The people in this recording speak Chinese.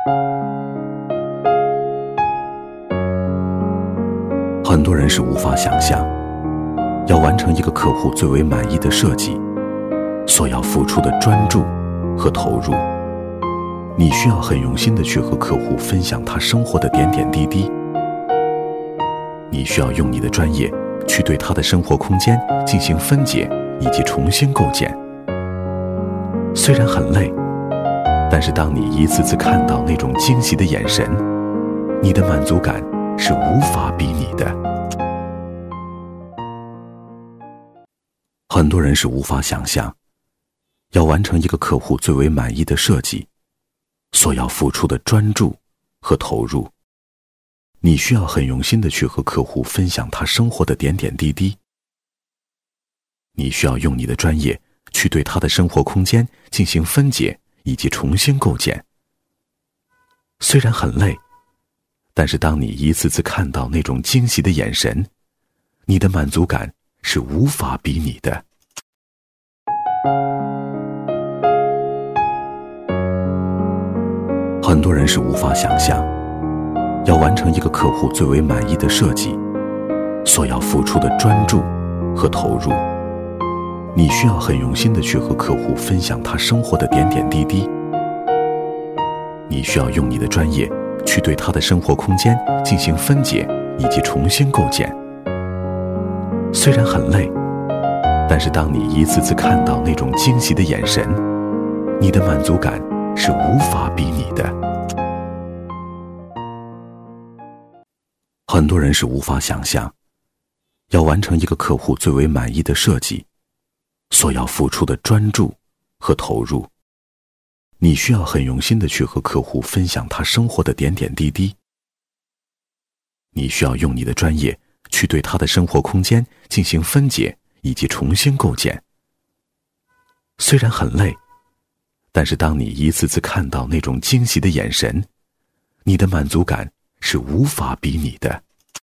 很多人是无法想象，要完成一个客户最为满意的设计，所要付出的专注和投入。你需要很用心地去和客户分享他生活的点点滴滴，你需要用你的专业去对他的生活空间进行分解以及重新构建。虽然很累，但是当你一次次看到那种惊喜的眼神，你的满足感是无法比拟的。很多人是无法想象，要完成一个客户最为满意的设计，所要付出的专注和投入。你需要很用心地去和客户分享他生活的点点滴滴，你需要用你的专业去对他的生活空间进行分解以及重新构建。虽然很累，但是当你一次次看到那种惊喜的眼神，你的满足感是无法比拟的。很多人是无法想象，要完成一个客户最为满意的设计，所要付出的专注和投入。你需要很用心地去和客户分享他生活的点点滴滴，你需要用你的专业去对他的生活空间进行分解以及重新构建。虽然很累，但是当你一次次看到那种惊喜的眼神，你的满足感是无法比拟的。很多人是无法想象，要完成一个客户最为满意的设计，所要付出的专注和投入。你需要很用心地去和客户分享他生活的点点滴滴，你需要用你的专业去对他的生活空间进行分解以及重新构建。虽然很累，但是当你一次次看到那种惊喜的眼神，你的满足感是无法比拟的。